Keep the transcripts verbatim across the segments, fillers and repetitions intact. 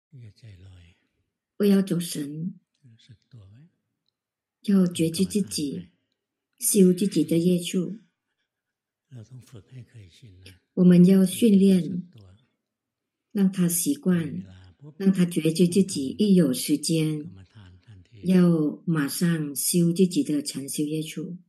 不要走神，要觉知自己，修自己的业处。我们要训练，让他习惯，让他觉知自己，一有时间要马上修自己的禅修业处，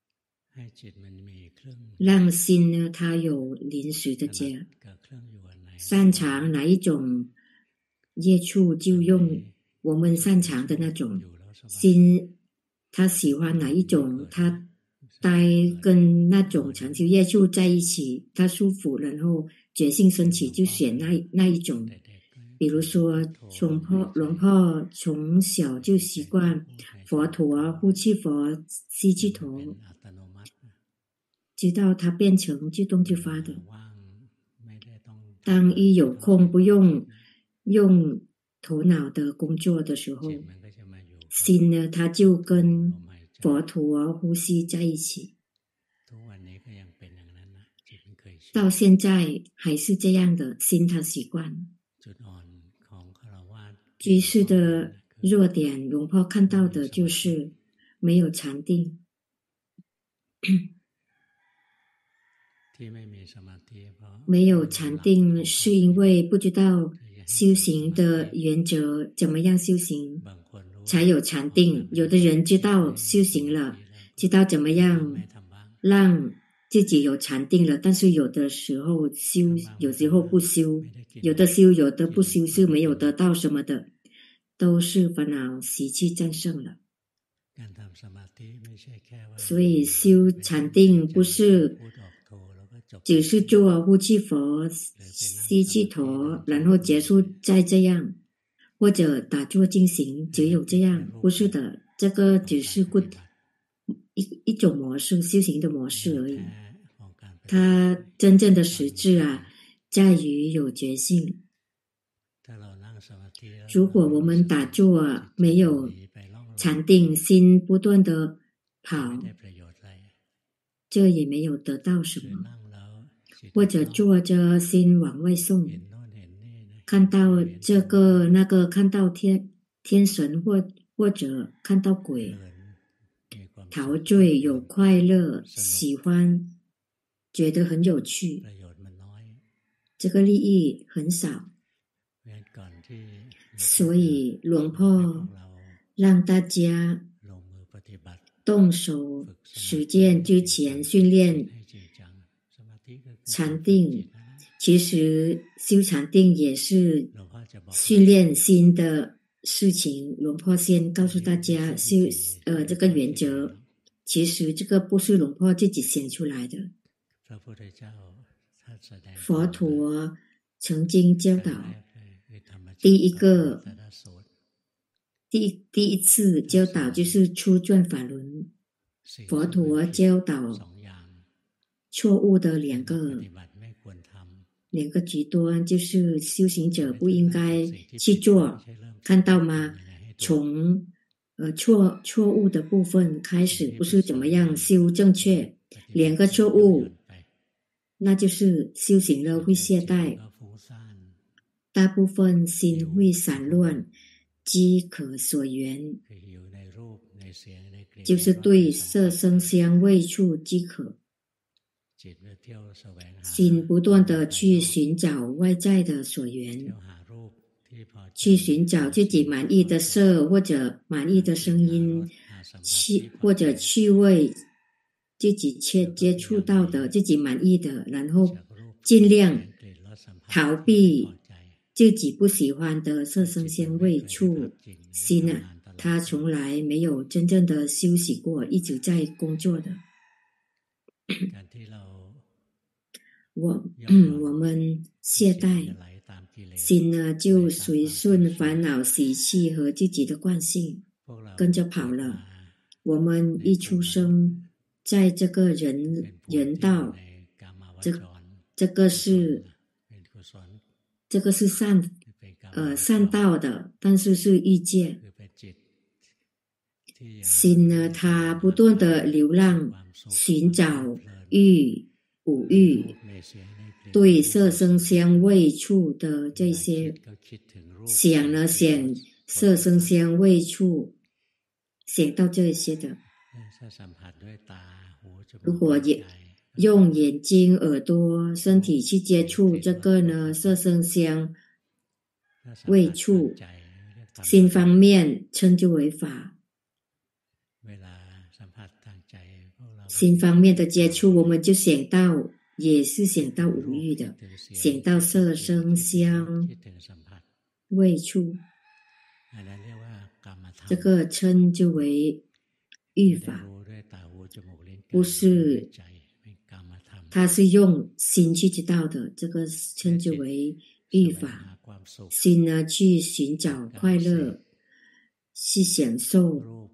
让心呢，它有临时的家，擅长哪一种业处就用我们擅长的那种心，他喜欢哪一种，他待跟那种禅修业处在一起，他舒服，然后觉性升起就选那那一种。比如说从破龙婆从小就习惯佛陀、呼气佛、吸气陀，直到他变成自动就发的。当一有空不用用头脑的工作的时候，心呢，它就跟佛陀呼吸在一起。到现在还是这样的，心它习惯。居士的弱点，龙婆看到的就是没有禅定。没有禅定是因为不知道修行的原则，怎么样修行才有禅定。有的人知道修行了，知道怎么样让自己有禅定了，但是有的时候修，有时候不修，有的修，有的不修，是没有得到什么的，都是烦恼习气战胜了。所以修禅定不是只是做呼气佛、吸气陀，然后结束再这样，或者打坐进行，只有这样，不是的，这个只是一一种模式，修行的模式而已。它真正的实质啊，在于有觉性。如果我们打坐啊，没有禅定，心不断的跑，这也没有得到什么。或者坐着心往外送，看到这个那个，看到天天神或或者看到鬼，陶醉有快乐，喜欢，觉得很有趣，这个利益很少。所以龙婆让大家动手实践之前训练禅定，其实修禅定也是训练心的事情。龙婆先告诉大家修呃这个原则，其实这个不是龙婆自己想出来的。佛陀曾经教导，第一个第第一次教导就是初转法轮，佛陀教导错误的两个两个极端，就是修行者不应该去做，看到吗？从呃错错误的部分开始，不是怎么样修正确，两个错误，那就是修行了会懈怠，大部分心会散乱，饥渴所缘，就是对色声香味触饥渴。心不断的去寻找外在的所缘，去寻找自己满意的色或者满意的声音，去或者趣味，自己接接触到的自己满意的，然后尽量逃避自己不喜欢的色声香味触。心啊，他从来没有真正的休息过，一直在工作的。我嗯，我们懈怠，心呢就随顺烦恼习气和自己的惯性跟着跑了。我们一出生在这个人人道，这这个是这个是善呃善道的，但是是欲界。心呢，它不断的流浪，寻找欲五欲，对色声香味触的这些想呢，想色声香味触，想到这些的。如果也用眼睛、耳朵、身体去接触这个呢，色声香味触，心方面称之为法。心方面的接触，我们就想到，也是想到五欲的，想到色声香味触，这个称之为欲法，不是，它是用心去知道的，这个称之为欲法。心呢，去寻找快乐，去享受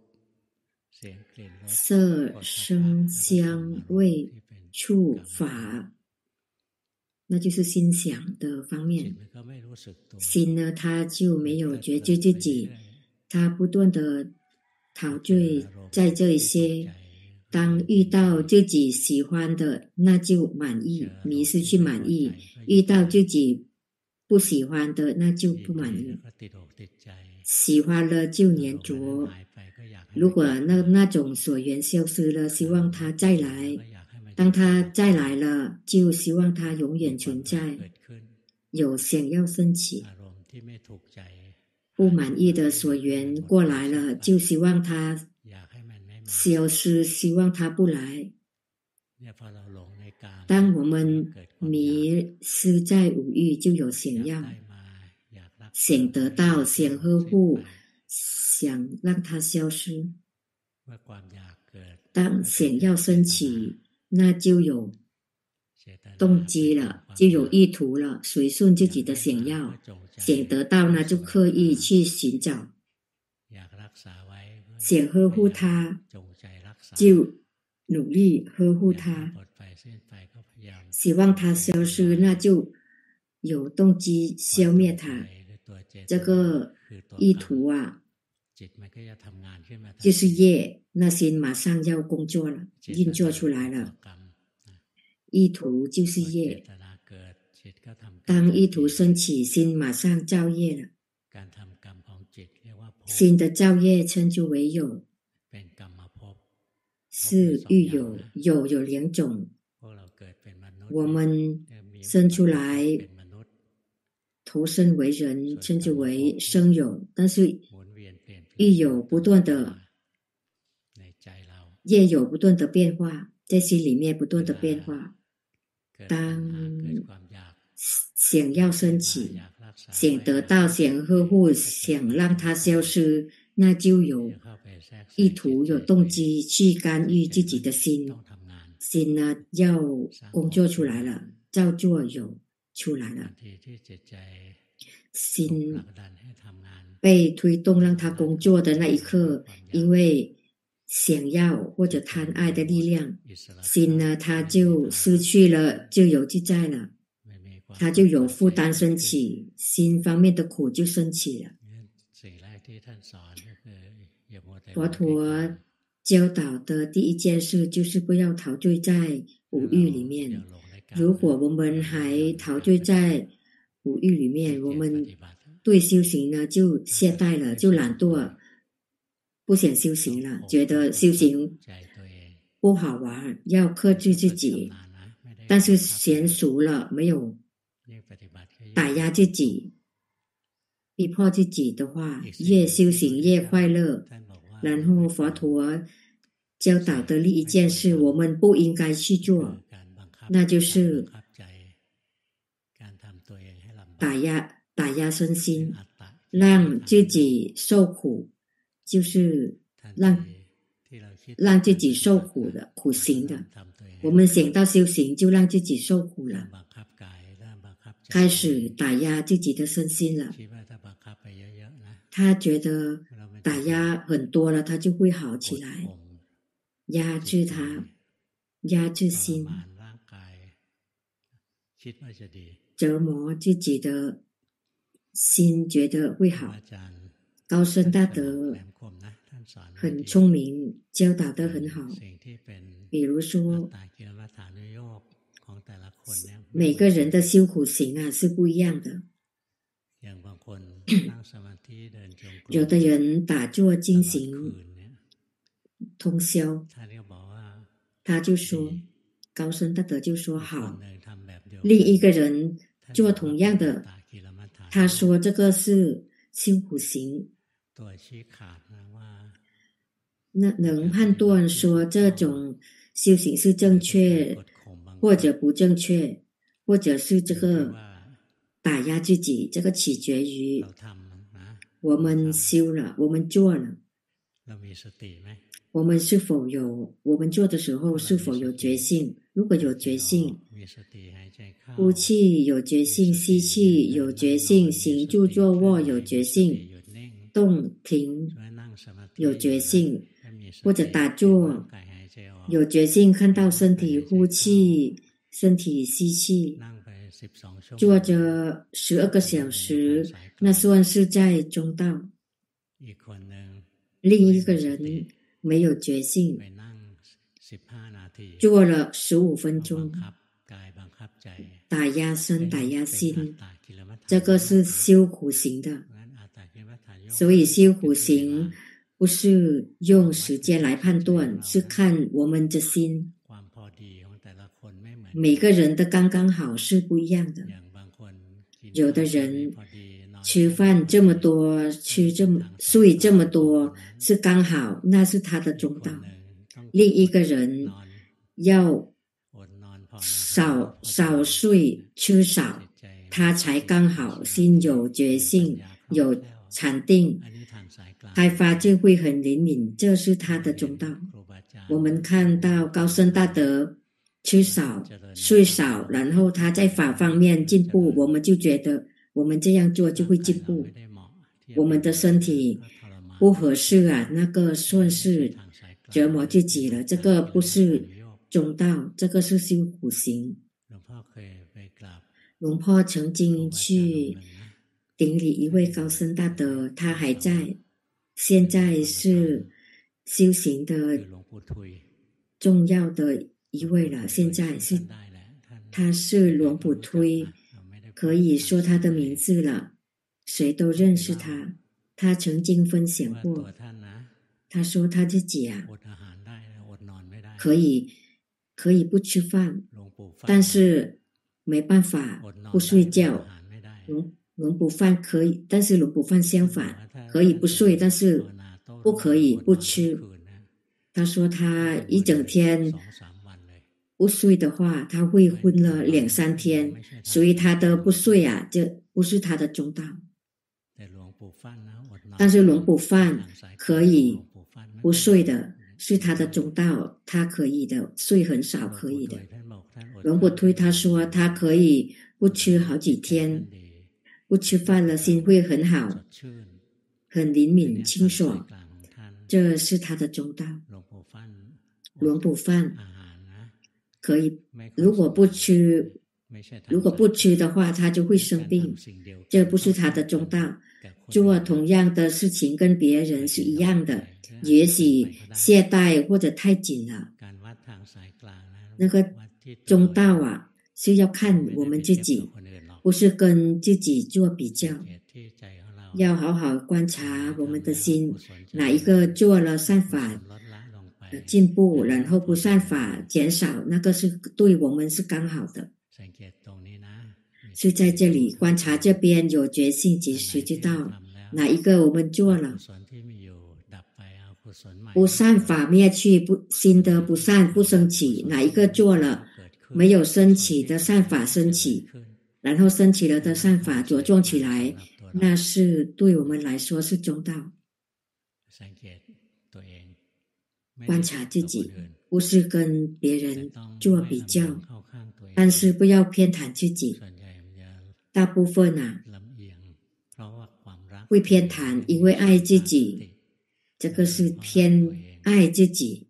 色声香味触法，那就是心想的方面。心呢，它就没有觉知自己，它不断的陶醉在这一些。当遇到自己喜欢的，那就满意，迷失去满意；遇到自己不喜欢的，那就不满意。喜欢了就黏着，如果那那种所缘消失了，希望它再来。当它再来了，就希望它永远存在。有想要升起，不满意的所缘过来了，就希望它消失，希望它不来。当我们迷失在五欲，就有想要，想得到，想呵护，想让它消失。当想要升起，那就有动机了，就有意图了，随顺自己的想要，想得到呢，就刻意去寻找。想呵护它，就努力呵护它，希望它消失，那就有动机消灭它。这个意图啊，就是业，那心马上要工作了，运作出来了。意图就是业，当意图升起，心马上造业了。心的造业称之为有，是欲有，有有两种。我们生出来投身为人，称之为生有，但是欲有不断的，业有不断的变化，在心里面不断的变化。当想要升起，想得到，想呵护，想让它消失，那就有意图，有动机去干预自己的心。心呢，要工作出来了，造作有出来了。心被推动让它工作的那一刻，因为想要或者贪爱的力量，心呢，它就失去了自由自在了，它就有负担升起，心方面的苦就升起了。佛陀教导的第一件事就是不要陶醉在五欲里面。如果我们还陶醉在五欲里面，我们对修行呢就懈怠了，就懒惰，不想修行了，觉得修行不好玩，要克制自己。但是娴熟了，没有打压自己，逼迫自己的话，越修行越快乐。然后佛陀教导的另一件事，我们不应该去做，那就是打压打压身心，让自己受苦，就是让让自己受苦的苦行的。我们想到修行就让自己受苦了，开始打压自己的身心了。他觉得打压很多了，他就会好起来，压制他，压制心，折磨自己的心，觉得会好。高僧大德很聪明，教导得很好。比如说， 每个人的修苦行啊是不一样的。有的人打坐进行通宵，他就说，高僧大德就说好。另一个人做同样的，他说这个是修苦行。那能判断说这种修行是正确或者不正确，或者是这个打压自己，这个取决于我们修了，我们做了，我们是否有，我们做的时候是否有决心。如果有决心，呼气有决心，吸气有决心，行住坐卧有决心，动停有决心，或者打坐有决心，看到身体呼气，身体吸气，坐着十二个小时，那算是在中道。另一个人没有决心，做了十五分钟，打压身打压心，这个是修苦行的。所以修苦行不是用时间来判断，是看我们的心。每个人的刚刚好是不一样的。有的人吃饭这么多，吃这么睡这么多是刚好，那是他的中道。另一个人要少少睡吃少，他才刚好，心有决心，有禅定，开发就会很灵敏，这是他的中道。我们看到高僧大德吃少睡少，然后他在法方面进步，我们就觉得我们这样做就会进步。我们的身体不合适啊，那个算是折磨自己了，这个不是中道，这个是修苦行。龙婆曾经去顶礼一位高僧大德，他还在，现在是修行的重要的一位了。现在是他是龙普推，可以说他的名字了，谁都认识他。他曾经分享过，他说他自己啊，可以可以不吃饭，但是没办法不睡觉。龙龙普饭可以，但是龙普饭相反，可以不睡，但是不可以不吃。他说他一整天不睡的话，他会昏了两三天，所以他的不睡啊，这不是他的中道。但是龙普饭可以不睡的，是他的中道，他可以的，睡很少可以的。龙普推他说他可以不吃好几天，不吃饭了，心会很好，很灵敏清爽，这是他的中道。龙普饭可以，如果不吃，如果不吃的话，他就会生病，这不是他的中道。做同样的事情跟别人是一样的，也许懈怠或者太紧了。那个中道啊，是要看我们自己，不是跟自己做比较。要好好观察我们的心，哪一个做了善法进步，然后不善法减少，那个是对我们是刚好的。是在这里观察这边有决心，及时知道哪一个我们做了，不善法灭去，不新的不善不升起，哪一个做了没有升起的善法升起，然后升起了的善法着重起来，那是对我们来说是中道。观察自己，不是跟别人做比较，但是不要偏袒自己。大部分啊会偏袒，因为爱自己，这个是偏爱自己。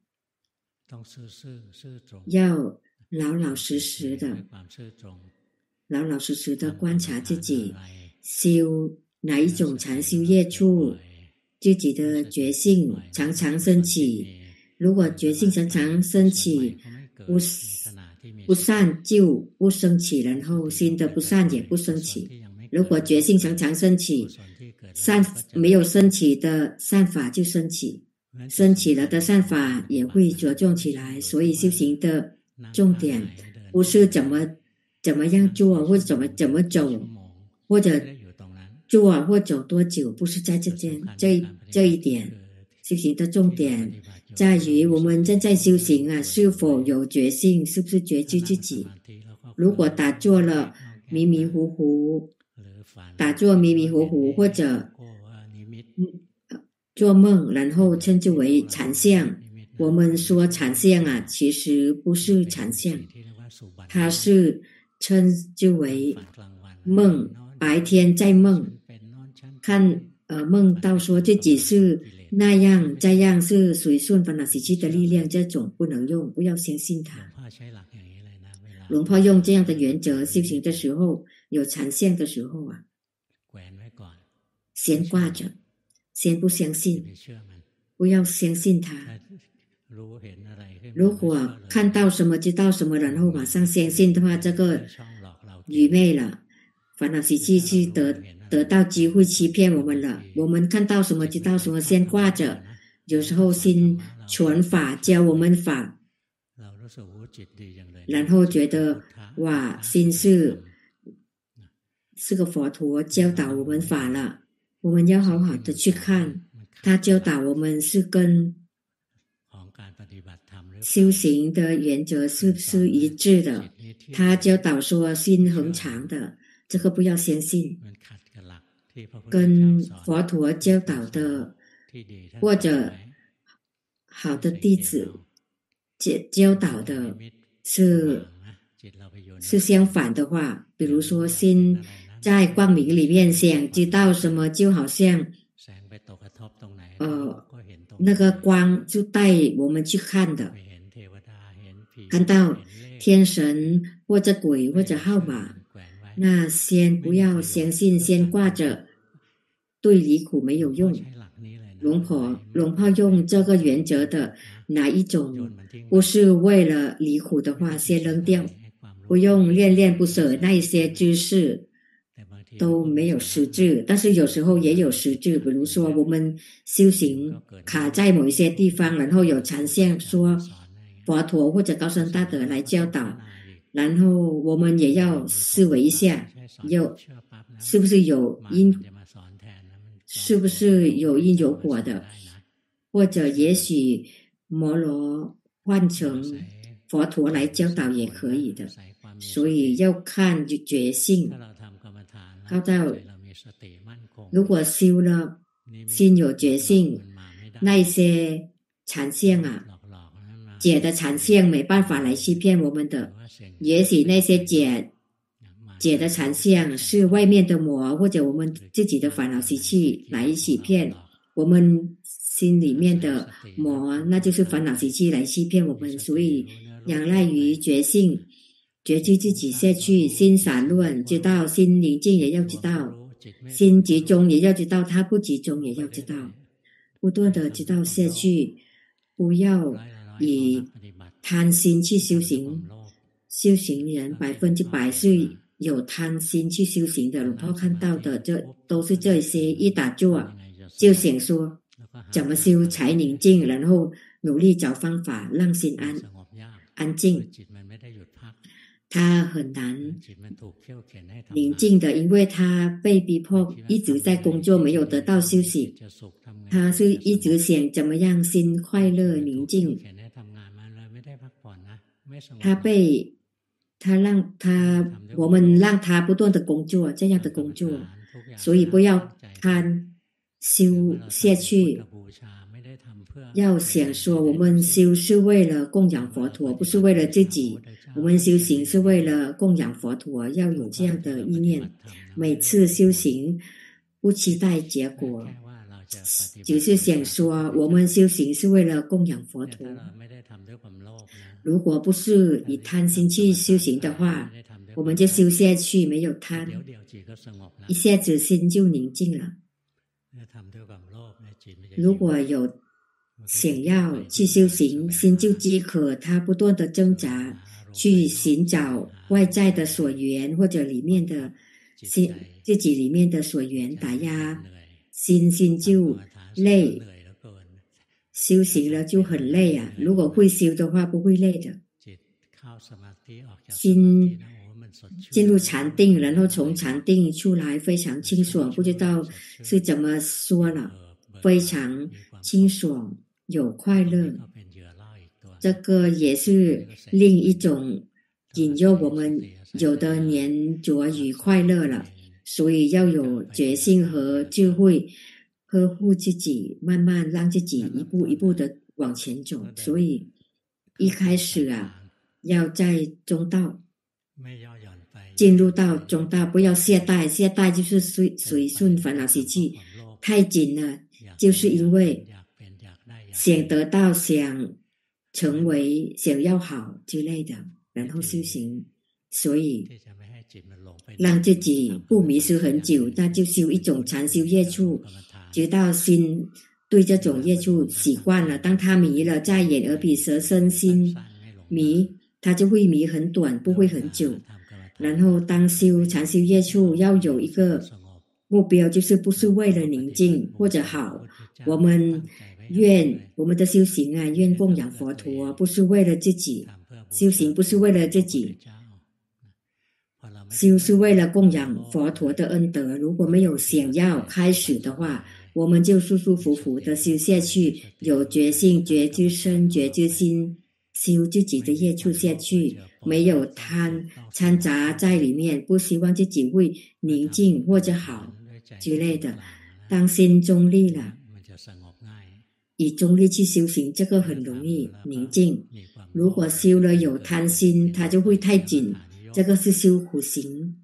要老老实实的，老老实实的观察自己，修哪一种禅修业处，自己的觉性常常升起。如果觉性常常升起，不不善就不升起，然后新的不善也不升起。如果觉性常常升起，善没有升起的善法就升起，升起了的善法也会着重起来。所以修行的重点不是怎么怎么样做，或者怎么怎么走，或者做或走多久，不是在这间这一这一点。修行的重点在于我们正在修行啊，是否有觉性，是不是觉知自己。如果打坐了迷迷糊糊，打坐迷迷糊糊，或者做梦，然后称之为禅相。我们说禅相啊，其实不是禅相，它是称之为梦，白天在梦，看呃梦到说自己是那样这样，是随顺烦恼习气的力量，这种不能用，不要相信它。龙婆用这样的原则修行的时候，有禅相的时候啊，先挂着，先不相信，不要相信它。如果看到什么知道什么，然后马上相信的话，这个愚昧了，烦恼习气是得得到机会欺骗我们了。我们看到什么知道什么，先挂着。有时候心传法教我们法，然后觉得哇，心是是个佛陀教导我们法了，我们要好好的去看，他教导我们是跟修行的原则是不是一致的。他教导说心恒常的，这个不要相信，跟佛陀教导的或者好的弟子教导的是是相反的话，比如说心在光明里面想知道什么，就好像呃那个光就带我们去看的，看到天神或者鬼或者号码，那先不要相信，先挂着，对离苦没有用。龙婆龙婆用这个原则的哪一种不是为了离苦的话，先扔掉，不用恋恋不舍，那一些知识都没有实质，但是有时候也有实质。比如说我们修行卡在某一些地方，然后有禅相说佛陀或者高僧大德来教导，然后我们也要思维一下，有是不是有因是不是有因有果的，或者也许摩罗换成佛陀来教导也可以的。所以要看觉性，靠到如果修了心有觉性，那一些禅相啊，解的禅相没办法来欺骗我们的。也许那些解解的禅相是外面的魔，或者我们自己的烦恼习气来欺骗我们心里面的魔，那就是烦恼习气来欺骗我们。所以仰赖于觉性，觉知自己下去，心散乱知道，心宁静也要知道，心集中也要知道，它不集中也要知道，不断的知道下去，不要以贪心去修行。修行人百分之百是有贪心去修行的。龙婆看到的这都是这些，一打坐就想说怎么修才宁静，然后努力找方法让心安安静，他很难宁静的，因为他被逼迫一直在工作，没有得到休息，他是一直想怎么样心快乐宁静，他被他让他我们让他不断的工作，这样的工作，所以不要贪修下去，要想说我们修是为了供养佛陀，不是为了自己，我们修行是为了供养佛陀，要有这样的意念。每次修行不期待结果，只是想说我们修行是为了供养佛陀。如果不是以贪心去修行的话，我们就修下去，没有贪，一下子心就宁静了。如果有想要去修行，心就饥渴，他不断的挣扎，去寻找外在的所缘或者里面的心自己里面的所缘打压，心心就累，修行了就很累啊。如果会修的话，不会累的。心进入禅定，然后从禅定出来，非常清爽，不知道是怎么说了，非常清爽，有快乐。这个也是另一种引诱我们有的粘着于快乐了，所以要有决心和智慧，呵护自己，慢慢让自己一步一步的往前走。所以一开始啊，要在中道进入到中道，不要懈怠，懈怠就是随随顺烦恼习气，太紧了，就是因为想得到、想成为、想要好之类的，然后修行，所以让自己不迷失很久，那就修一种禅修业处，直到心对这种业处习惯了，当他迷了，在眼耳鼻舌身心迷，他就会迷很短，不会很久。然后当修禅修业处要有一个目标，就是不是为了宁静或者好，我们愿我们的修行啊，愿供养佛陀，不是为了自己修行，不是为了自己修，是为了供养佛陀的恩德。如果没有想要开始的话，我们就舒舒服服的修下去，有觉性、觉知身、觉知心，修自己的业处下去，没有贪掺杂在里面，不希望自己会宁静或者好之类的。当心中立了，以中立去修行，这个很容易宁静。如果修了有贪心，它就会太紧，这个是修苦行。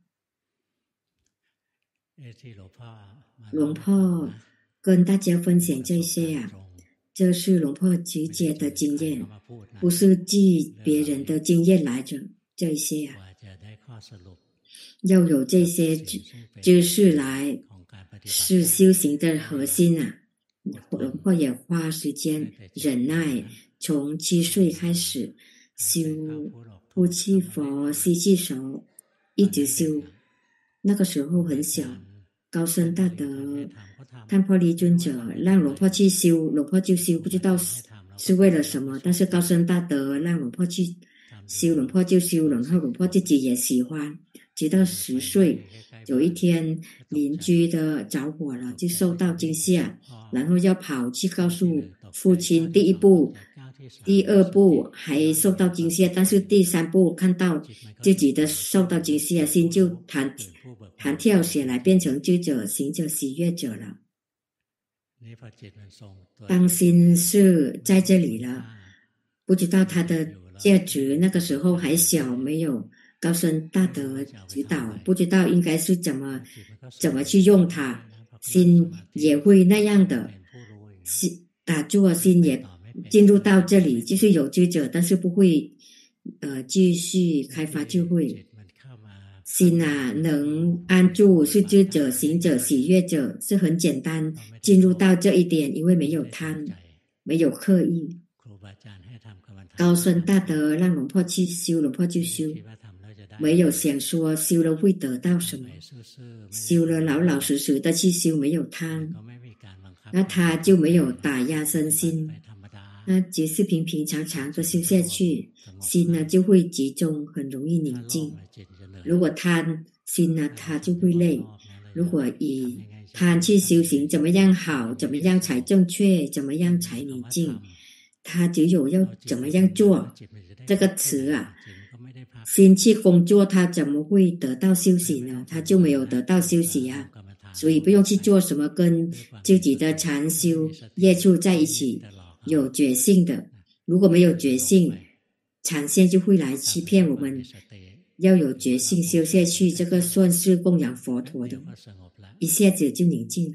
龙婆跟大家分享这些啊，这是龙婆直接的经验，不是据别人的经验来着。这些啊，要有这些知识来是修行的核心啊。龙婆也花时间忍耐，从七岁开始修呼气佛、吸气手，一直修。那个时候很小，高僧大德探婆离尊者让龙婆去修，龙婆就修，不知道是为了什么，但是高僧大德让龙婆去修，龙婆就修，然后龙婆自己也喜欢。直到十岁，有一天邻居的着火了，就受到惊吓，然后要跑去告诉父亲。第一步、第二步还受到惊吓，但是第三步看到自己的受到惊吓，心就弹弹跳起来，变成知者、行者、喜悦者了。当心是在这里了，不知道它的价值，那个时候还小，没有高僧大德指导，不知道应该是怎么怎么去用它，心也会那样的，心打坐，心也进入到这里，就是有知者，但是不会呃继续开发智慧。心啊，能安住是知者、行者、喜悦者，是很简单进入到这一点，因为没有贪，没有刻意。高僧大德让龙婆去修，龙婆就修，没有想说修了会得到什么，修了老老实实的去修，没有贪，那他就没有打压身心，那只是平平常常的修下去，心呢就会集中，很容易宁静。如果贪心呢，他就会累。如果以贪去修行，怎么样好，怎么样才正确，怎么样才宁静，他只有要怎么样做这个词啊，心去工作，他怎么会得到休息呢？他就没有得到休息啊。所以不用去做什么跟自己的禅修业处在一起，有觉性的。如果没有觉性，禅线就会来欺骗我们。要有觉性修下去，这个算是供养佛陀的，一下子就宁静了。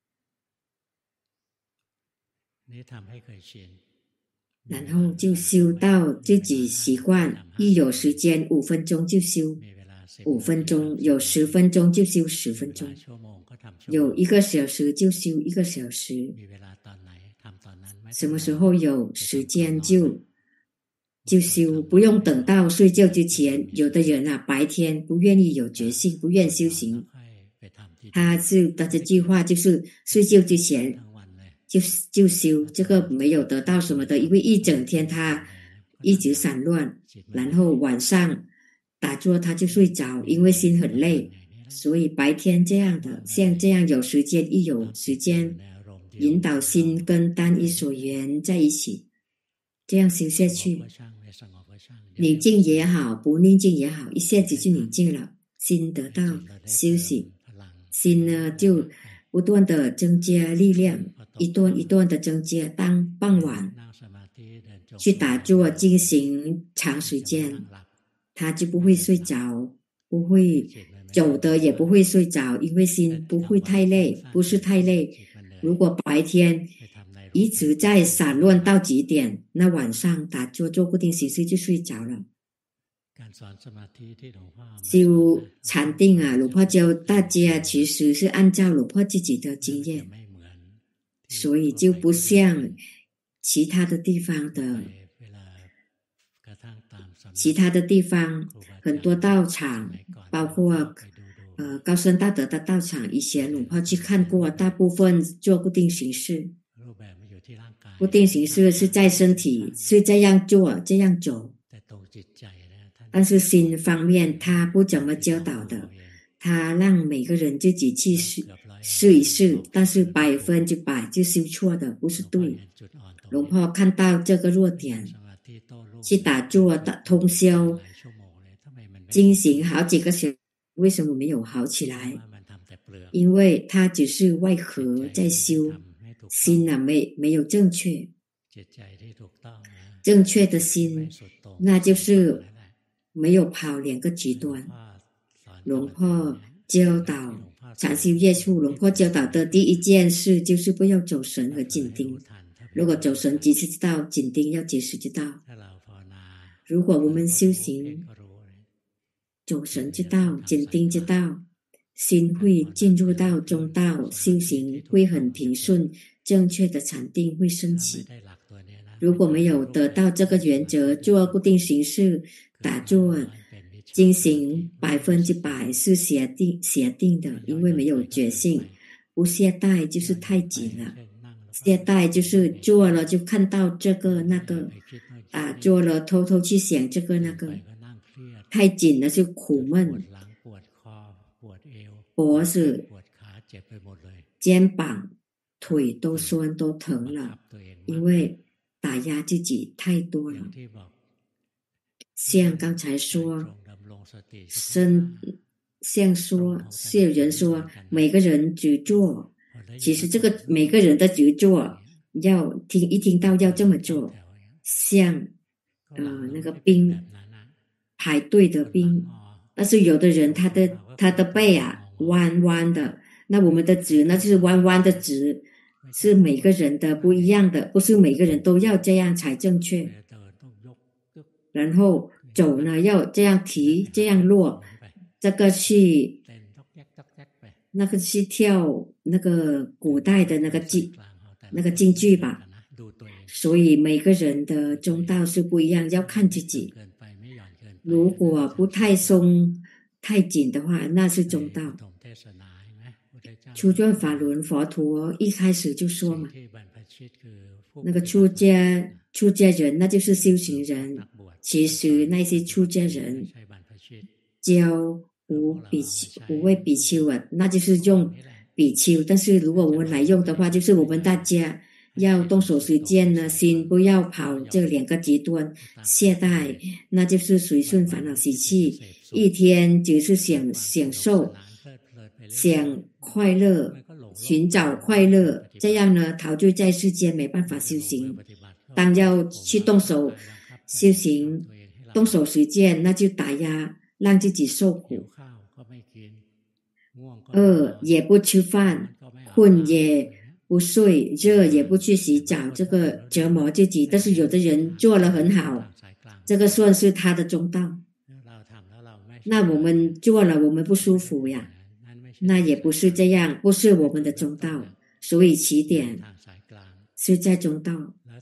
然后就修到自己习惯，一有时间五分钟就修五分钟，有十分钟就修十分钟，有一个小时就修一个小时。 什么时候有时间就就修，不用等到睡觉之前。有的人啊，白天不愿意有决心，不愿修行，他是他这句话就是睡觉之前就就修，这个没有得到什么的，因为一整天他一直散乱，然后晚上打坐他就睡着，因为心很累，所以白天这样的，像这样有时间，一有时间引导心跟单一所缘在一起，这样修下去，宁静也好，不宁静也好，一下子就宁静了，心得到休息，心呢就不断的增加力量，一段一段的增加。当傍晚去打坐进行长时间，他就不会睡着，不会走的也不会睡着，因为心不会太累，不是太累。如果白天一直在散乱到极点，那晚上打坐做固定形式就睡着了。修禅定啊，鲁帕教大家其实是按照鲁帕自己的经验，所以就不像其他的地方的其他的地方很多道场，包括呃高僧大德的道场，以前鲁帕去看过，大部分做固定形式，固定形式是在身体是这样做这样走，但是心方面他不怎么教导的，他让每个人自己去试试一试，但是百分之百就修错的，不是对。龙婆看到这个弱点，去打坐的通宵进行好几个小时，为什么没有好起来？因为他只是外壳在修，心啊没没有正确，正确的心，那就是没有跑两个极端。龙婆教导禅修业处，龙婆教导的第一件事就是不要走神和紧盯。如果走神及时知道，紧盯要及时知道。如果我们修行走神知道，紧盯知道，心会进入到中道，修行会很平顺，正确的禅定会升起。如果没有得到这个原则，做固定形式打坐进行百分之百是邪定邪定的，因为没有觉性，不懈怠就是太紧了，懈怠就是做了就看到这个那个啊，做了偷偷去想这个那个，太紧了就苦闷，脖子、肩膀、腿都酸都疼了，因为打压自己太多了。像刚才说身像说是有人说每个人只做，其实这个每个人的只做要听一听到要这么做，像呃那个兵排队的兵，但是有的人他的他的背啊弯弯的，那我们的直那就是弯弯的直，是每个人的不一样的，不是每个人都要这样才正确。然后走呢要这样提这样落，这个去那个去跳那个古代的那个京那个京剧吧，所以每个人的中道是不一样，要看自己。如果不太松太紧的话，那是中道。初转法轮佛陀一开始就说嘛，那个出家出家人那就是修行人，其实那些出家人教五比丘五位比丘啊，那就是用比丘，但是如果我们来用的话，就是我们大家要动手实践呢，心不要跑这两个极端懈怠，那就是随顺烦恼习气，一天只是想享受想快乐，寻找快乐，这样呢陶醉在世间没办法修行。当要去动手修行动手实践，那就打压让自己受苦，饿也不吃饭，困也不睡，热也不去洗澡，这个折磨自己。但是有的人做了很好，这个算是他的中道。那我们做了我们不舒服呀，那也不是这样，不是我们的中道。所以起点是在中道，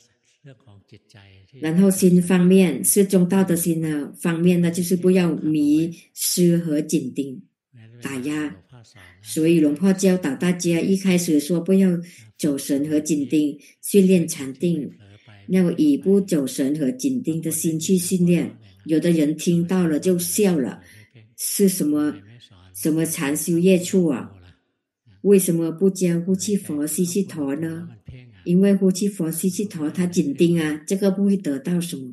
然后心方面是中道的心呢，方面呢就是不要迷失和紧盯打压。所以龙婆教导大家一开始说不要走神和紧盯训练禅定，要以不走神和紧盯的心去训练。有的人听到了就笑了，是什么什么禅修业处啊？为什么不教呼气佛吸气陀呢？因为呼气佛吸气陀它紧盯啊，这个不会得到什么。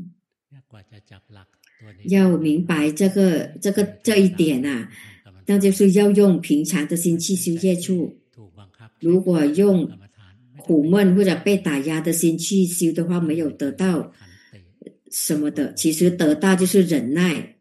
要明白这个这个这一点啊，那就是要用平常的心去修业处。如果用苦闷或者被打压的心去修的话，没有得到什么的。其实得到就是忍耐、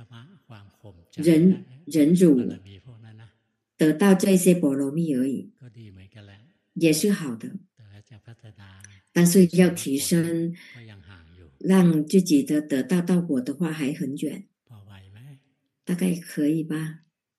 忍忍辱，得到这些波罗蜜而已，也是好的。但是要提升，让自己的得到道果的话还很远，大概可以吧？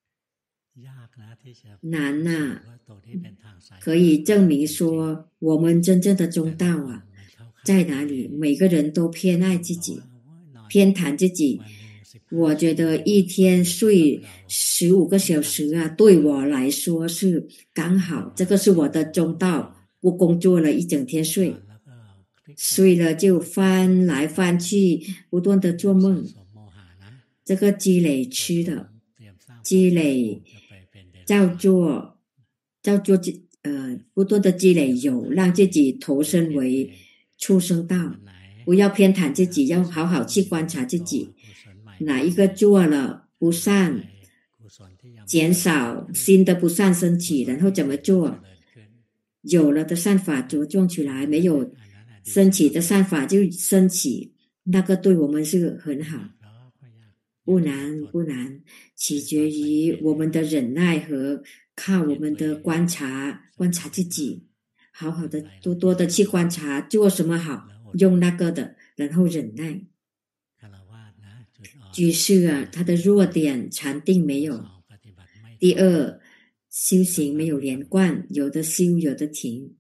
难啊，可以证明说我们真正的中道啊在哪里？每个人都偏爱自己，偏袒自己。我觉得一天睡十五个小时啊，对我来说是刚好，这个是我的中道。不工作了一整天睡，睡了就翻来翻去，不断的做梦。这个积累吃的，积累叫做叫做呃不断的积累有，让自己投身为畜生道。不要偏袒自己，要好好去观察自己，哪一个做了不善，减少新的不善升起，然后怎么做？有了的善法着重起来，没有升起的善法就升起，那个对我们是很好，不难不难，取决于我们的忍耐和靠我们的观察，观察自己，好好的多多的去观察做什么好，用那个的，然后忍耐。居士啊，他的弱点禅定没有，第二修行没有连贯，有的修有的停，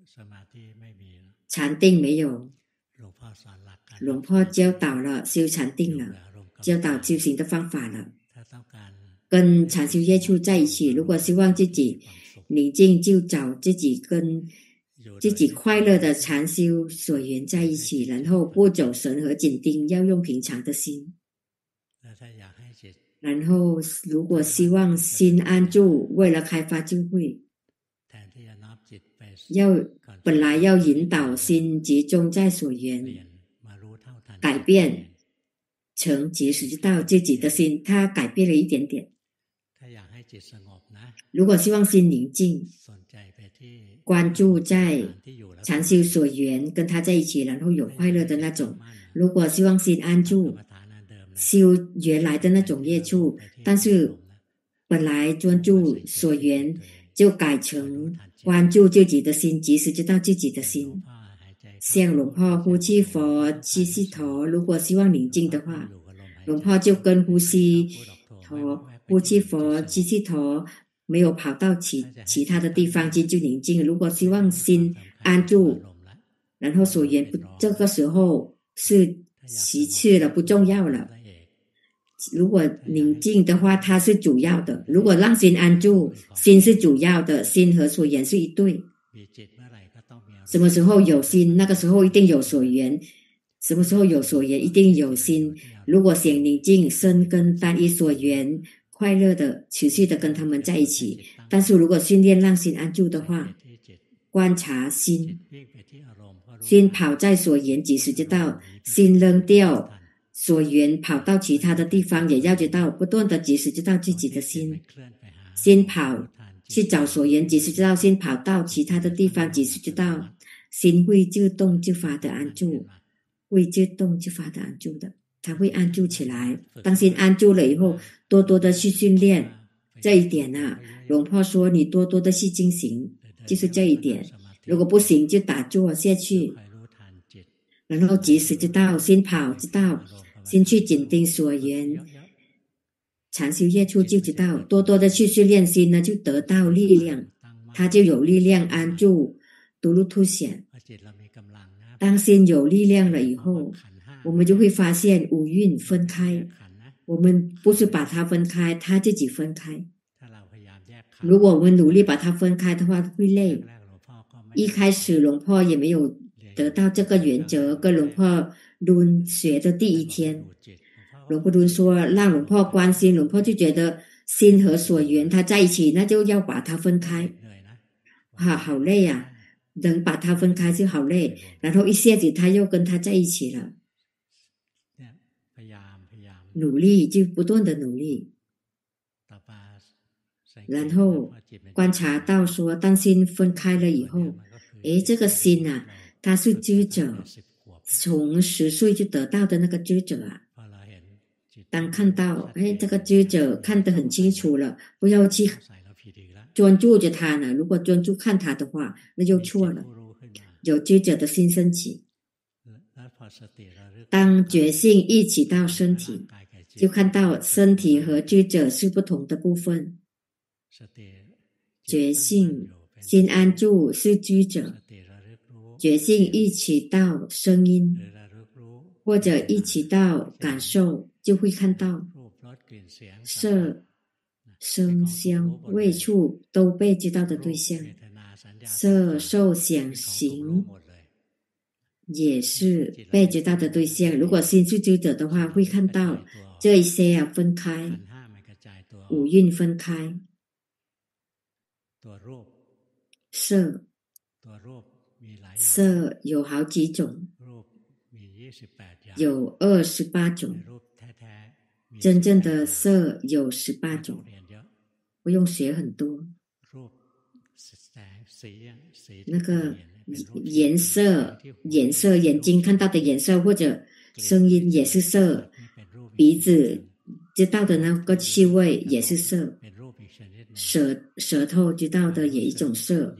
禅定没有。龙婆教导了修禅定了，教导修行的方法了，跟禅修业处在一起。如果希望自己宁静，就找自己跟自己快乐的禅修所缘在一起，然后不走神和紧盯，要用平常的心。然后如果希望心安住，为了开发智慧，要本来要引导心集中在所缘，改变成即使知道自己的心，他改变了一点点。如果希望心宁静，关注在禅修所缘，跟他在一起，然后有快乐的那种。如果希望心安住，修原来的那种业处，但是本来专注所缘，就改成关注自己的心，即使知道自己的心。像龙婆呼气佛吸气陀，如果希望宁静的话，龙婆就跟呼吸陀呼气佛吸气陀，没有跑到其其他的地方去就宁静。如果希望心安住，然后所缘不，这个时候是其次了，不重要了。如果宁静的话，它是主要的。如果让心安住，心是主要的，心和所缘是一对。什么时候有心，那个时候一定有所缘。什么时候有所缘，一定有心。如果想宁静，生根单一所缘，快乐的持续的跟他们在一起。但是如果训练让心安住的话，观察心，心跑在所缘，即使知道；心扔掉所缘，跑到其他的地方，也要知道，不断的即使知道自己的心。心跑去找所缘，即使知道；心跑到其他的地方，即使知道。心会自动自发的安住，会自动自发的安住的，它会安住起来。当心安住了以后，多多的去训练这一点啊。龙婆说你多多的去进行，就是这一点。如果不行就打坐下去，然后即使知道，心跑知道，心去紧盯所缘，禅修业处就知道，多多的去训练心呢，就得到力量，它就有力量安住。独入凸显， 当心有力量了以后，我们就会发现五蕴分开，我们不是把它分开，它自己分开。如果我们努力把它分开的话，会累。一开始龙婆也没有得到这个原则，跟龙婆论学的第一天，龙婆论说让龙婆关心，龙婆就觉得心和所缘它在一起，那就要把它分开，好好累啊，能把它分开就好累，然后一下子他又跟他在一起了，努力就不断的努力，然后观察到说当心分开了以后，诶，这个心啊它是知者，从十岁就得到的那个知者啊，当看到诶这个知者看得很清楚了，不要去专注着他呢，如果专注看他的话那就错了，有知者的心升起，当觉性一起到身体，就看到身体和知者是不同的部分，觉性心安住是知者，觉性一起到声音或者一起到感受，就会看到色声香味触都被知道的对象，色受想行也是被知道的对象。如果心是知者的话，会看到这一些啊分开，五蕴分开，色色有好几种，有二十八种，真正的色有十八种，不用学很多。那个颜色颜色眼睛看到的颜色，或者声音也是色，鼻子知道的那个气味也是色，舌舌头知道的也一种色，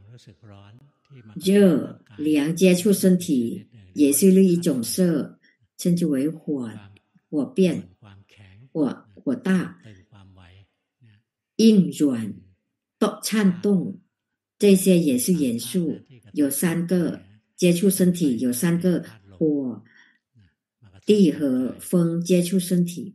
热凉接触身体也是另一种色，称之为火火变火火大，硬软动颤动，这些也是元素，有三个接触身体，有三个火地和风接触身体，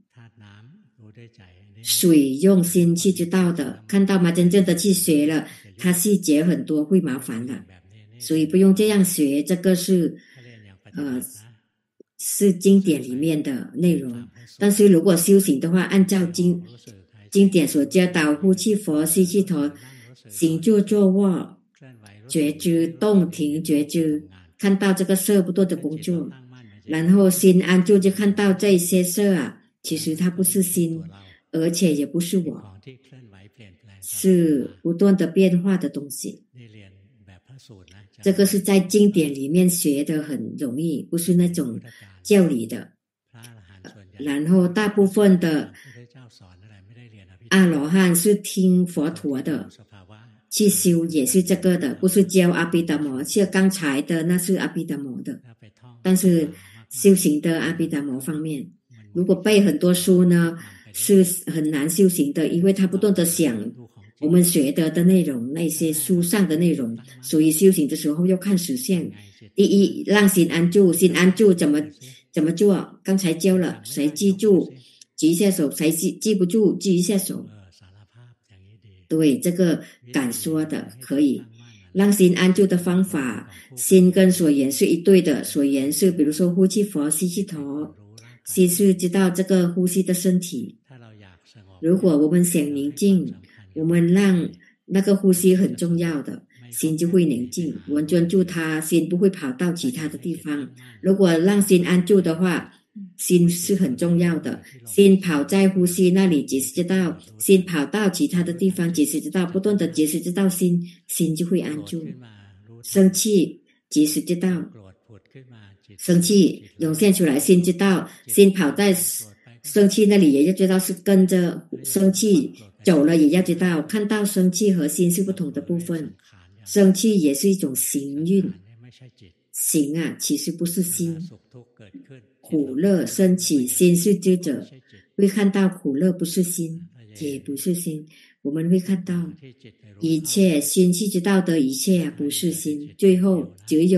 水用心去知道的，看到吗？真正的去学了，它细节很多，会麻烦的，所以不用这样学，这个是呃是经典里面的内容。但是如果修行的话，按照经经典所教导，呼气佛，吸气陀，行住坐卧，觉知动停觉知，看到这个色不断的工作，然后心安住，就看到这些色啊，其实它不是心，而且也不是我，是不断的变化的东西。这个是在经典里面学的很容易，不是那种教理的。然后大部分的阿罗汉是听佛陀的去修，也是这个的，不是教阿毗达摩，像刚才的那是阿毗达摩的，但是修行的阿毗达摩方面，如果背很多书呢是很难修行的，因为他不断的想我们学的的内容，那些书上的内容，所以修行的时候要看实相。第一，让心安住，心安住怎么怎么做？刚才教了，谁记住举一下手，谁记记不住举一下手。对，这个敢说的可以。让心安住的方法，心跟所缘是一对的，所缘是比如说呼气佛，吸气陀，心是知道这个呼吸的身体。如果我们想宁静，我们让那个呼吸很重要的，心就会宁静，我们专注它，心不会跑到其他的地方。如果让心安住的话，心是很重要的，心跑在呼吸那里即使知道，心跑到其他的地方即使知道，不断的即使知道心，心就会安住。生气即使知道，生气涌现出来心知道，心跑在生气那里也要知道，是跟着生气走了也要知道，看到生气和心是不同的部分，生气也是一种行运，行啊其实不是心，苦乐升起，心是知者，会看到苦乐不是心，也不是心，我们会看到一切心去知道的一切啊不是心，最后只有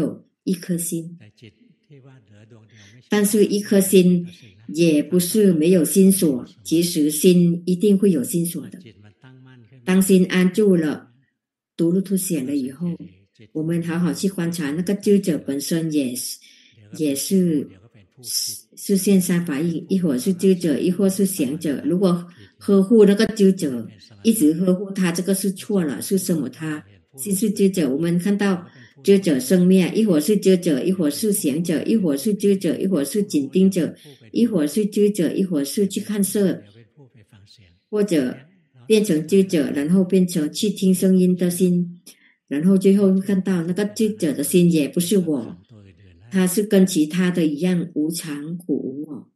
一颗心。但是一颗心也不是没有心所，其实心一定会有心所的。当心安住了，独立凸显了以后，我们好好去观察那个知者本身也是也是是现三法印，一会儿是知者，一会儿是想者。如果呵护那个知者，一直呵护他，这个是错了。是什么？他心是知者，我们看到知者生灭，一会儿是知者，一会儿是想者，一会儿是知者，一会儿是紧盯者，一会儿是知者，一会儿是去看色，或者变成知者，然后变成去听声音的心，然后最后看到那个知者的心也不是我，它是跟其他的一样无常苦无我。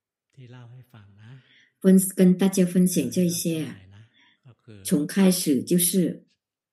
分跟大家分享这些啊，从开始就是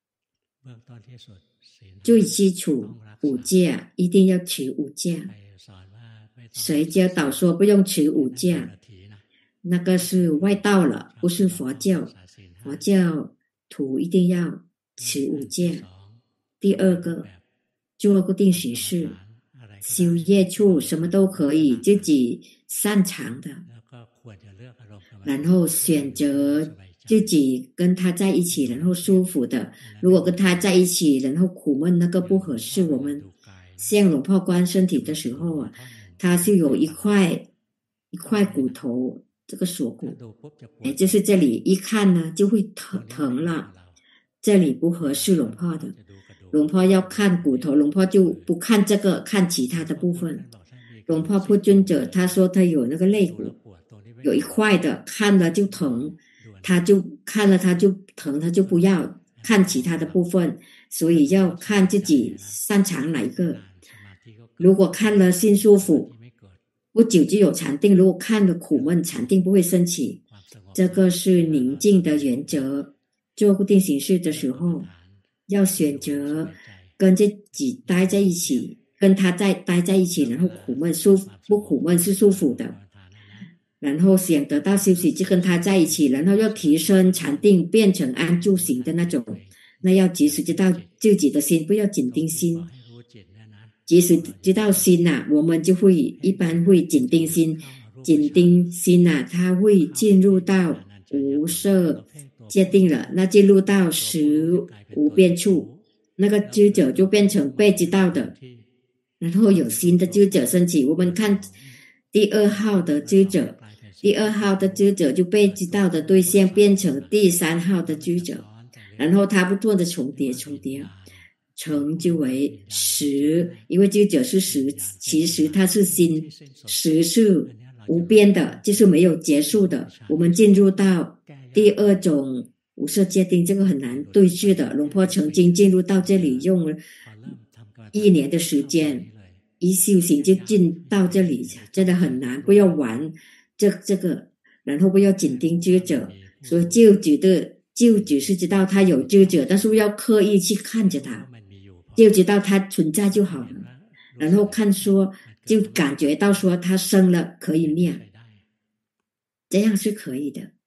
最基础五戒啊，一定要持五戒。谁教导说不用持五戒？那个是外道了，不是佛教。佛教徒一定要持五戒。第二个，做固定形式，修业处，什么都可以，自己擅长的，然后选择自己跟他在一起，然后舒服的。如果跟他在一起，然后苦闷，那个不合适。我们像龙婆观身体的时候啊，它是有一块一块骨头，这个锁骨，也就是这里一看呢就会疼疼了，这里不合适龙婆的。龙婆要看骨头，龙婆就不看这个，看其他的部分。龙婆不尊者他说他有那个肋骨有一块的，看了就疼，他就看了他就疼，他就不要看其他的部分，所以要看自己擅长哪一个。如果看了心舒服，不久就有禅定；如果看了苦闷，禅定不会升起。这个是宁静的原则。做固定形式的时候，要选择跟自己待在一起，跟他在待在一起，然后苦闷舒服不苦闷是舒服的，然后想得到休息就跟他在一起，然后要提升禅定变成安住型的那种，那要及时知道自己的心，不要紧盯心。即使知道心啊，我们就会一般会紧盯心，紧盯心啊，它会进入到无色界定了，那进入到实无边处，那个知者就变成被知道的，然后有新的知者升起。我们看第二号的知者，第二号的知者就被知道的对象变成第三号的知者，然后它不断的重叠重叠，成就为实，因为知者是实，其实它是心，实是无边的，就是没有结束的。我们进入到第二种无色界定，这个很难对峙的。龙婆曾经进入到这里用了一年的时间，一修行就进到这里，真的很难。不要玩这这个，然后不要紧盯知者，所以就觉得就只是知道他有知者，但是不要刻意去看着他，就知道他存在就好了。然后看说就感觉到说他生了可以灭，这样是可以的。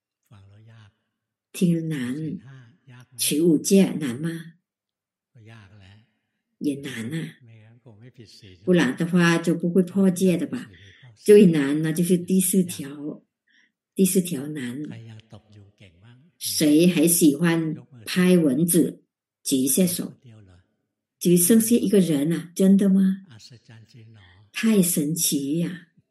听难，持五戒难吗？也难啊，不然的话就不会破戒的吧。最难呢就是第四条，第四条难。谁还喜欢拍蚊子？举一下手。只剩下一个人啊，真的吗？太神奇呀、啊！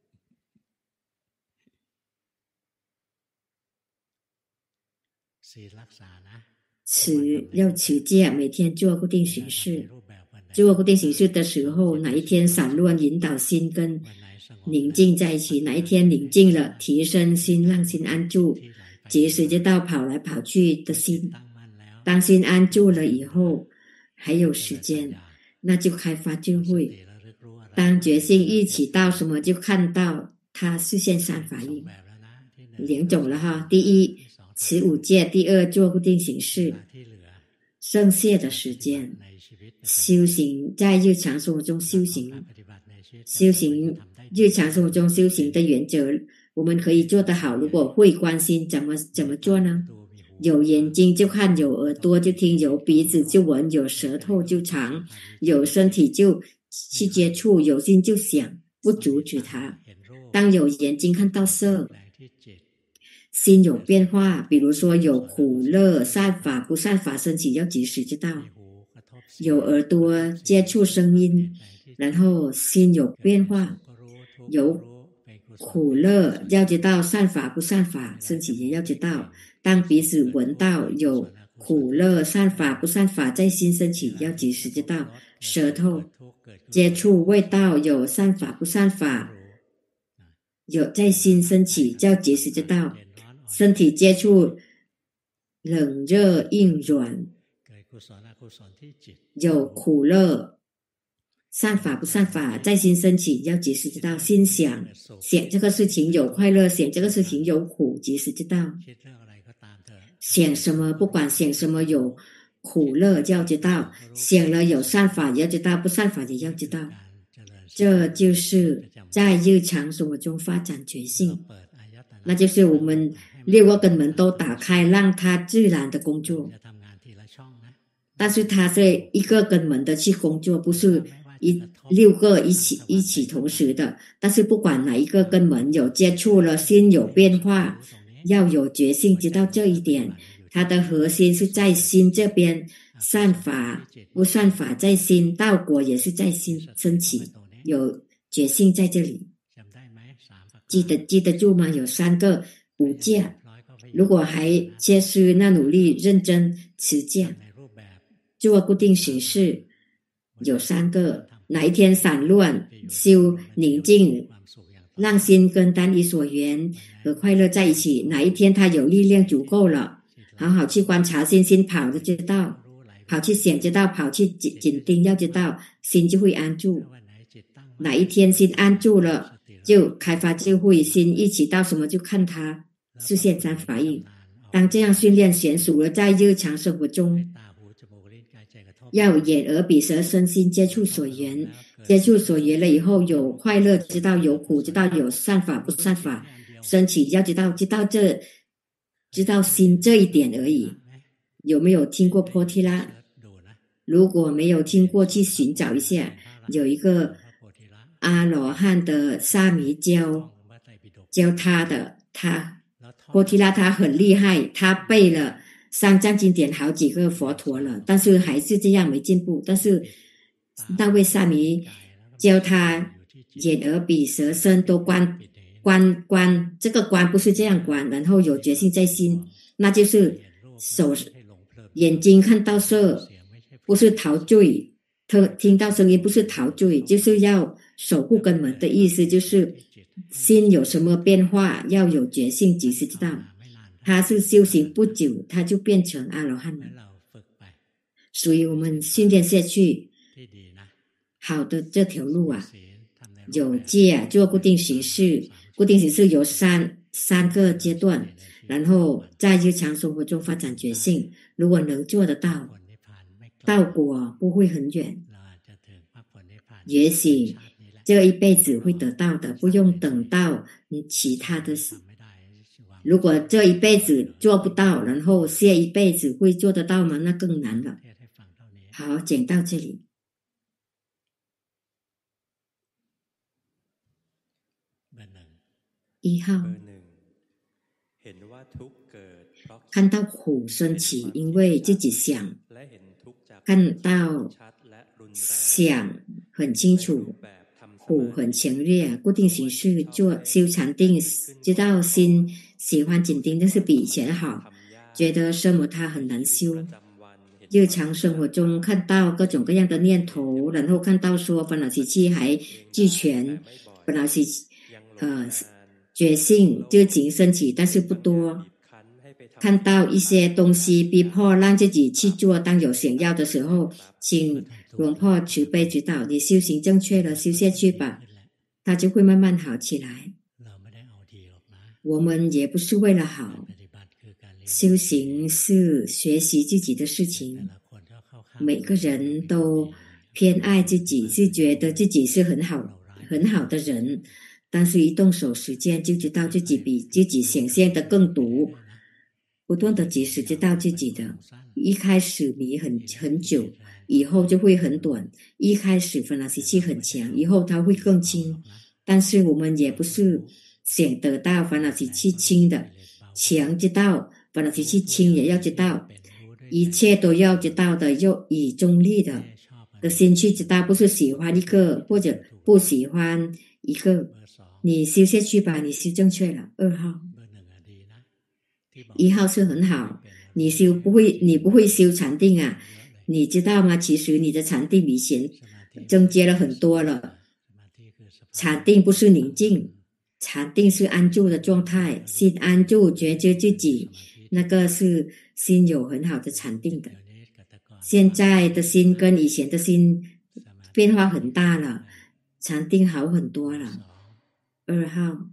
持要持戒，每天做固定形式。做固定形式的时候，哪一天散乱引导心跟宁静在一起，哪一天宁静了，提升心，让心安住，及时知道跑来跑去的心。当心安住了以后，还有时间，那就开发智慧。当决心一起到什么，就看到它视线三法印，两种了哈。第一，持五戒；第二，做固定形式。剩下的时间，修行在日常生活中修行，修行日常生活中修行的原则，我们可以做得好。如果会关心，怎么怎么做呢？有眼睛就看，有耳朵就听，有鼻子就闻，有舌头就尝，有身体就去接触，有心就想，不阻止它。当有眼睛看到色，心有变化，比如说有苦乐善法不善法升起，要及时知道。有耳朵接触声音，然后心有变化，有苦乐要知道，善法不善法升起也要知道。当鼻子闻到有苦乐善法不善法在心升起，要及时知道。舌头接触味道有善法不善法有在心升起，要及时知道。身体接触冷热硬软有苦乐善法不善法在心升起，要及时知道。心想想这个事情有快乐，想这个事情有苦，及时知道。想什么不管想什么有苦乐要知道，想了有善法也要知道，不善法也要知道。这就是在日常生活中发展觉性，那就是我们六个根门都打开，让它自然的工作。但是它是一个根门的去工作，不是一六个一起一起同时的。但是不管哪一个根门有接触了，心有变化，要有觉性，知道这一点。它的核心是在心这边，善法不善法在心，道果也是在心升起，有觉性在这里。记得记得住吗？有三个无价，如果还缺失，那努力认真持戒，做固定形式。有三个，哪一天散乱修宁静，让心跟单一所缘和快乐在一起，哪一天他有力量足够了，好好去观察心，心跑的知道，跑去想知道，跑去紧盯要知道，心就会安住。哪一天心安住了，就开发智慧，心一起到什么就看它是现三法印。当这样训练娴熟了，在日常生活中要眼耳鼻舌身心接触所缘，接触所缘了以后，有快乐知道，有苦知道，有善法不善法升起要知道，知道这知道心这一点而已。有没有听过波提拉？如果没有听过，去寻找一下。有一个阿罗汉的沙弥教教他的，他波提拉他很厉害，他背了三藏经典好几个佛陀了，但是还是这样没进步。但是那位沙弥教他眼耳鼻舌身都观观观，这个观不是这样观，然后有决心在心，那就是手眼睛看到色不是陶醉，听到声音不是陶醉，就是要守护根门的意思，就是心有什么变化要有决心及时知道。他是修行不久他就变成阿罗汉了，所以我们训练下去好的这条路啊，有戒啊，做固定形式，固定形式有三三个阶段，然后在日常生活中发展觉性。如果能做得到，道果不会很远，也许这一辈子会得到的，不用等到其他的事。如果这一辈子做不到，然后下一辈子会做得到吗？那更难了。好，讲到这里。一号，看到苦升起，因为自己想，看到想很清楚，苦很强烈，固定形式做修禅定，知道心喜欢紧盯，但是比以前好，觉得什么它很难修。日常生活中看到各种各样的念头，然后看到说烦恼习气还俱全，烦恼习气呃觉性就仅升起，但是不多。看到一些东西逼迫让自己去做，当有想要的时候，请龙婆慈悲指导，你修行正确了，修下去吧，它就会慢慢好起来。我们也不是为了好，修行是学习自己的事情。每个人都偏爱自己，是觉得自己是很好很好的人，但是一动手实践就知道自己比自己想象的更毒， 不断的及时知道自己的。一开始迷很很久，以后就会很短。一开始烦恼习气很强，以后它会更轻。但是我们也不是想得到烦恼习气轻的，强知道，烦恼习气轻也要知道，一切都要知道的，又以中立的的心去知道，不是喜欢一个或者不喜欢一个。你修下去吧，你修正确了。二号，一号是很好，你修不会，你不会修禅定啊？你知道吗？其实你的禅定比以前增加了很多了。禅定不是宁静，禅定是安住的状态，心安住，觉知自己，那个是心有很好的禅定的。现在的心跟以前的心变化很大了，禅定好很多了。二号，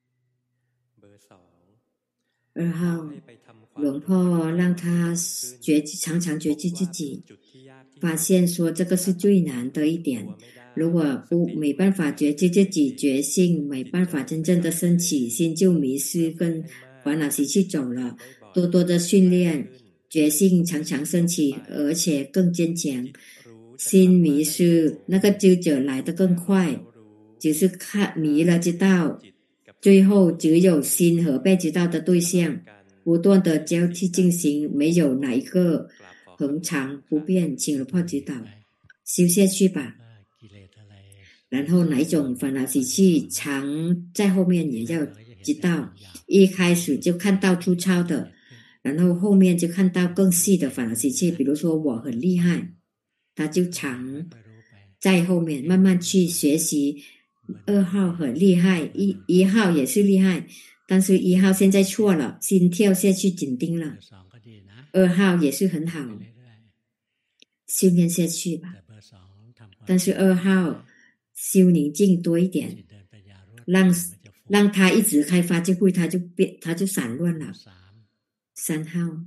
二号，龙婆让他觉常常觉知自己，发现说这个是最难的一点。如果不没办法觉知自己觉性，没办法真正的升起，心就迷失，跟烦恼习气走了。多多的训练，觉性常常升起，而且更坚强。心迷失，那个知者来得更快，只是看迷了知道，最后只有心和被知道的对象不断的交替进行，没有哪一个恒常不变，请龙婆指导，修下去吧。然后哪一种烦恼习气常在后面也要知道，一开始就看到粗糙的，然后后面就看到更细的烦恼习气，比如说我很厉害，他就常在后面慢慢去学习。二号很厉害，一一号也是厉害，但是一号现在错了，心跳下去紧盯了。二号也是很好，训练下去吧。但是二号修宁静多一点，让让他一直开发智慧，他就变，他就散乱了。三号，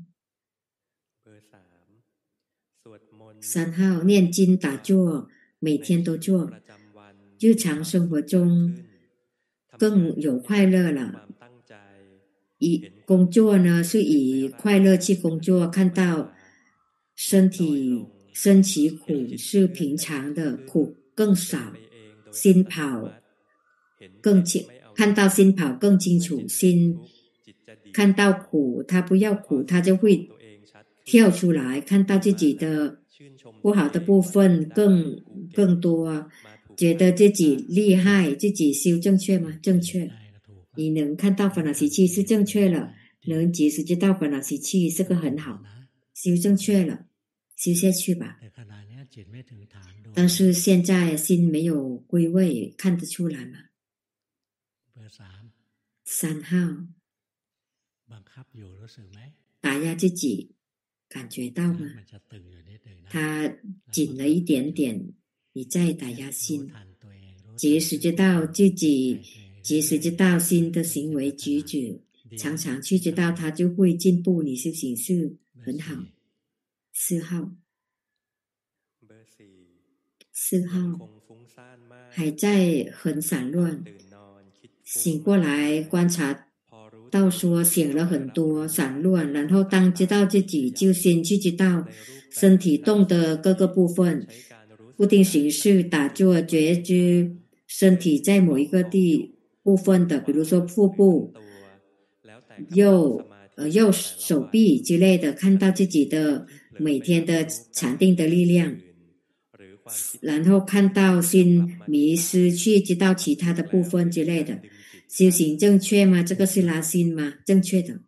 三号念经打坐，每天都做，日常生活中更有快乐了。以工作呢，是以快乐去工作，看到身体生起苦是平常的，苦更少，心跑更清，看到心跑更清楚，心看到苦，他不要苦，他就会跳出来，看到自己的不好的部分更更多，觉得自己厉害，自己修正确吗？正确。你能看到烦恼习气是正确了，能及时知道烦恼习气是个很好，修正确了，修下去吧。但是现在心没有归位，看得出来吗？三号，打压自己，感觉到吗？它紧了一点点，你再打压心，及时知道自己，及时知道心的行为举止，常常去知道它，就会进步，你修行是很好。四号，四号还在很散乱，醒过来观察到说醒了很多散乱，然后当知道自己就先去知道身体动的各个部分，固定形式打坐觉知身体在某一个地部分的，比如说腹部、右呃右手臂之类的，看到自己的每天的禅定的力量，然后看到心迷失去知道其他的部分之类的。修行正确吗？这个是拉心吗？正确的。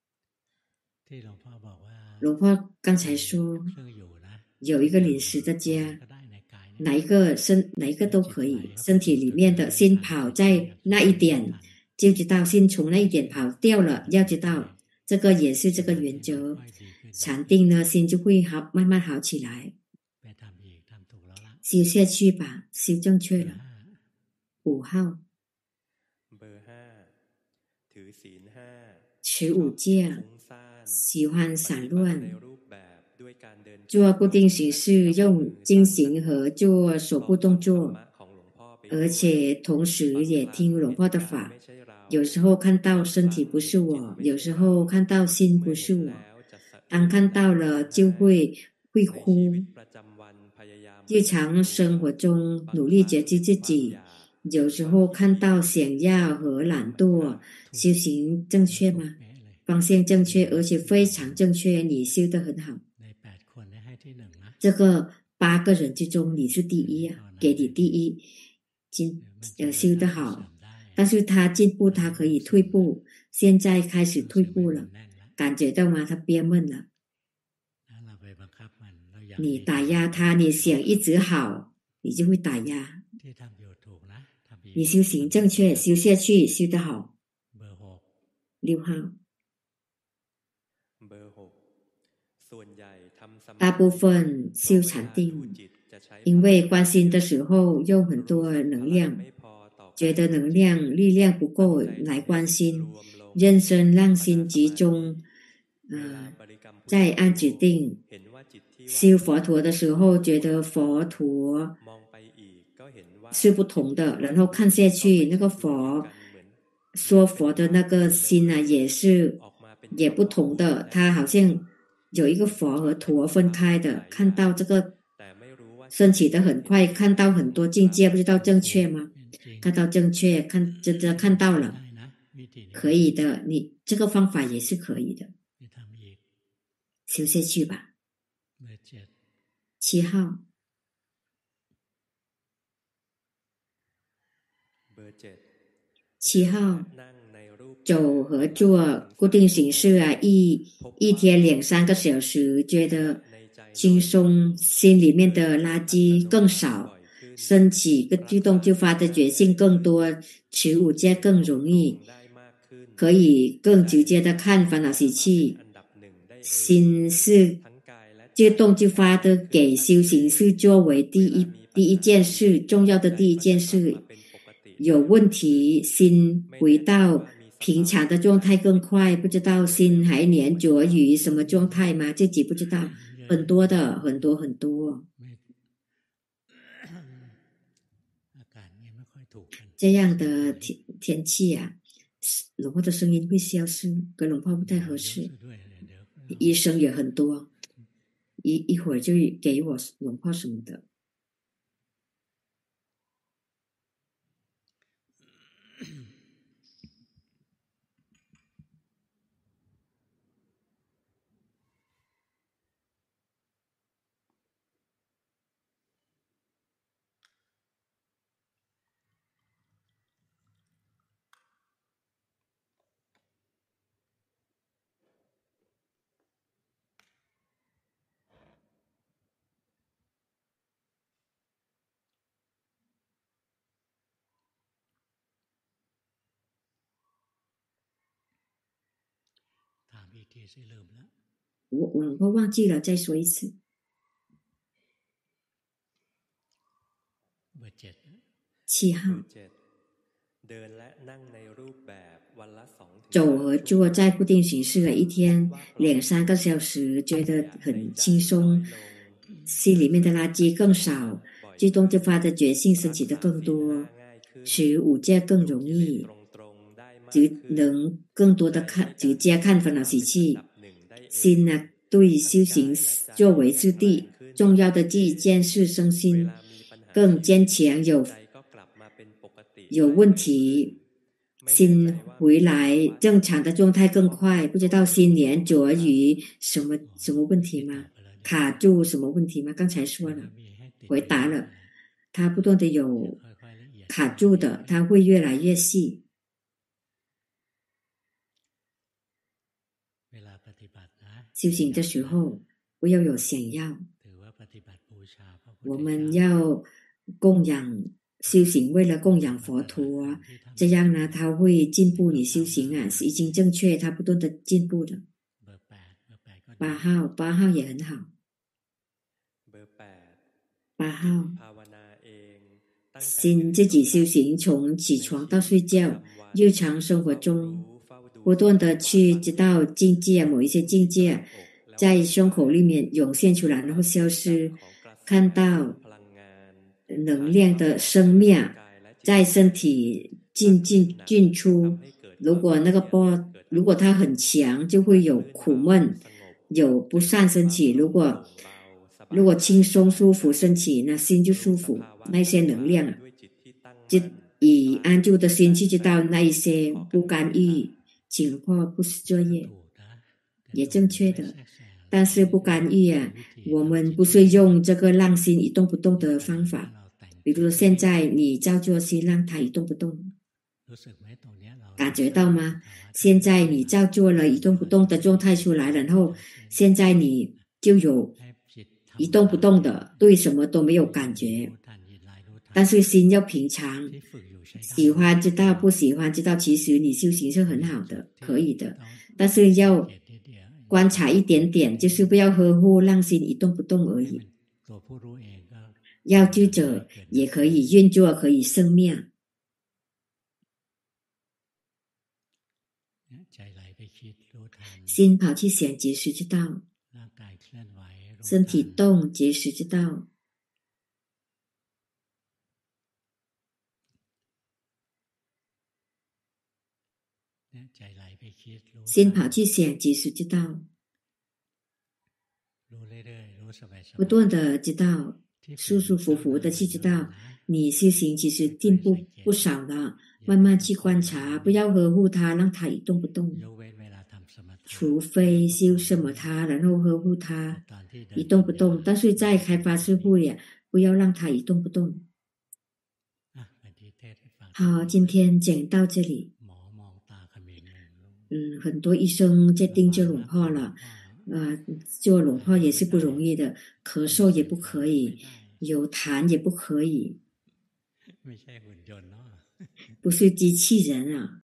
龙婆刚才说有一个临时的家，哪一个身哪一个都可以，身体里面的心跑在那一点就知道，心从那一点跑掉了要知道，这个也是这个原则。禅定呢，心就会好，慢慢好起来。修下去吧，修正确了。五号，持五戒，喜欢散乱，做固定形式，用经行和做手部动作，而且同时也听龙婆的法， 有时候看到身体不是我，有时候看到心不是我，当看到了就会会哭。日常生活中努力觉知自己，有时候看到想要和懒惰，修行正确吗？方向正确，而且非常正确，你修得很好。这个八个人之中你是第一啊，给你第一，进呃修得好。但是他进步，他可以退步，现在开始退步了，感觉到吗？他憋闷了。你打压他，你想一直好，你就会打压。你修行正确，修下去，修得好。六号，大部分修禅定，因为关心的时候用很多能量，觉得能量力量不够来关心，认真让心集中，呃，在按指定修佛陀的时候，觉得佛陀是不同的，然后看下去那个佛说佛的那个心啊，也是也不同的，他好像有一个佛和陀分开的，看到这个升起的很快，看到很多境界，不知道正确吗？看到正确，看真的看到了，可以的，你这个方法也是可以的，修下去吧。七号，七号，走和坐固定形式啊，一一天两三个小时，觉得轻松，心里面的垃圾更少，升起个自动就发的觉性更多，持五戒更容易，可以更直接的看烦恼习气，心是自动就发的，给修行是作为第一第一件事，重要的第一件事。有问题，心回到平常的状态更快，不知道心还黏着于什么状态吗？自己不知道，很多的，很多很多。这样的天天气啊，龙婆的声音会消失，跟龙婆不太合适。医生也很多，一一会儿就给我龙婆什么的。我我我忘记了，再说一次。七号，走和坐在固定形式的一天两三个小时，觉得很轻松，心里面的垃圾更少，自动就发的觉性升起的更多，持五戒更容易，只能更多的看直接看烦恼习气，心呢对修行作为是第重要的第一件事，身心更坚强，有有问题，心回来正常的状态更快，不知道心黏着于什么什么问题吗？卡住什么问题吗？刚才说了，回答了，它不断的有卡住的，它会越来越细。修行的时候不要有想要，我们要供养修行，为了供养佛陀，这样呢他会进步，你修行啊已经正确，他不断的进步的。八号八号也很好，八号心自己修行，从起床到睡觉，日常生活中不断的去知道境界，某一些境界在胸口里面涌现出来，然后消失，看到能量的生灭在身体进进进出， 如果那个波，如果它很强，就会有苦闷，有不善升起。如果如果轻松舒服升起，那心就舒服，那些能量就以安住的心去知道那一些不干预情况不是作业，也正确的。但是不干预啊，我们不是用这个让心一动不动的方法。比如说现在你照做心，让它一动不动，感觉到吗？现在你照做了一动不动的状态出来，然后现在你就有一动不动的，对什么都没有感觉，但是心要平常，喜欢知道，不喜欢知道，其实你修行是很好的，可以的，但是要观察一点点，就是不要呵护，让心一动不动而已。要记者也可以运作，可以生灭。心跑去想，及时知道；身体动，及时知道。心跑去想，及时知道，不断的知道，舒舒服服的去知道，你修行其实进步不少了。慢慢去观察，不要呵护它，让它一动不动。除非修什么它，然后呵护它一动不动。但是在开发智慧呀，不要让它一动不动。好，今天讲到这里。嗯，很多医生在盯着龙泡了，呃，做龙泡也是不容易的，咳嗽也不可以，有痰也不可以，不是机器人啊。